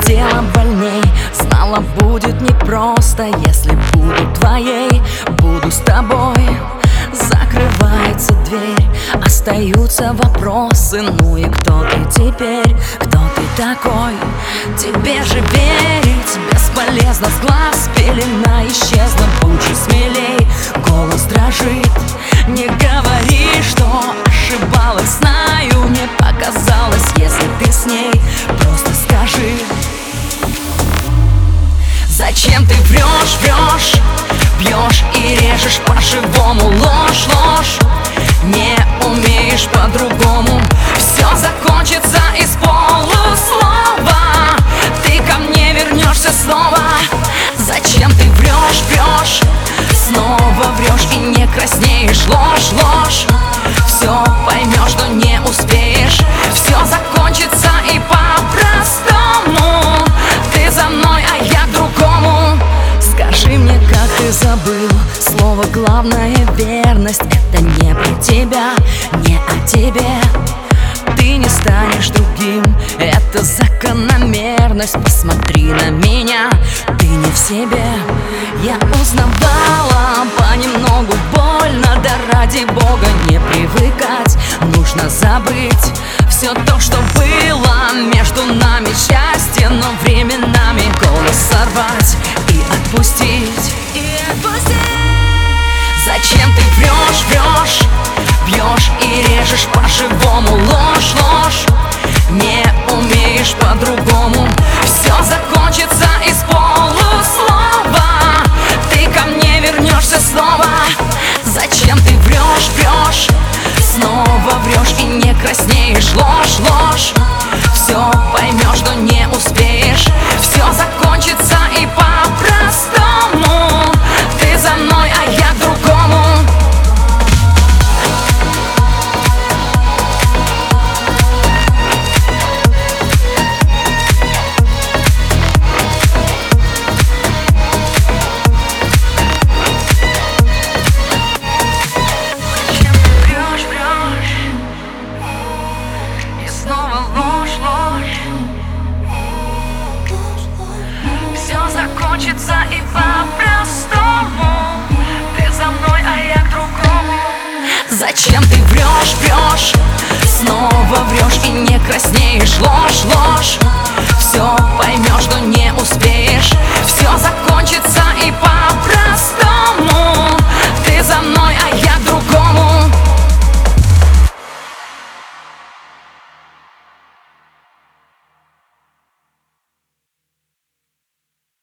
дело больней. Знала, будет непросто, если буду твоей. Буду с тобой. Закрывается дверь, остаются вопросы. Ну и кто ты теперь? Кто ты такой? Тебе же верить бесполезно, с глаз пелена исчезла. Будь смелей, голос дрожит. Не говори, что ошибалась, знаю, не показалось. Если ты с ней, просто скажи. Зачем ты врешь, врешь, бьешь и режешь по-живому? Ложь, ложь, не умеешь по-другому. Все закончится из полуслова. Ты ко мне вернешься снова. Зачем ты врешь, врешь, снова врешь и не краснеешь? Ложь, ложь, все поймешь, но не успеешь. Все закончится и по-простому. Ты за мной, а я к другому. Скажи мне, как ты забыл слово главное — верность. Это не про тебя, не о тебе. Ты не станешь другим, это закономерность. Посмотри на меня, ты не в себе. Я узнавала понемногу, больно, да ради бога не привыкать. Нужно забыть все то, что было между нами. Счастье, но временами голос сорвать и отпустить. Зачем ты врешь, врешь, бьешь и режешь по-живому? Ложь, ложь, не умеешь по-другому. Все закончится из полуслова. Ты ко мне вернешься снова. Зачем ты врешь, врешь, снова врешь и не краснеешь? Ложь, ложь, все поймешь, но не успеешь. Все закончится и по-простому. Ты за мной, а я к другому. Закончится и по-простому. Ты за мной, а я к другому. Зачем ты врешь, врешь, снова врешь и не краснеешь? Ложь, ложь,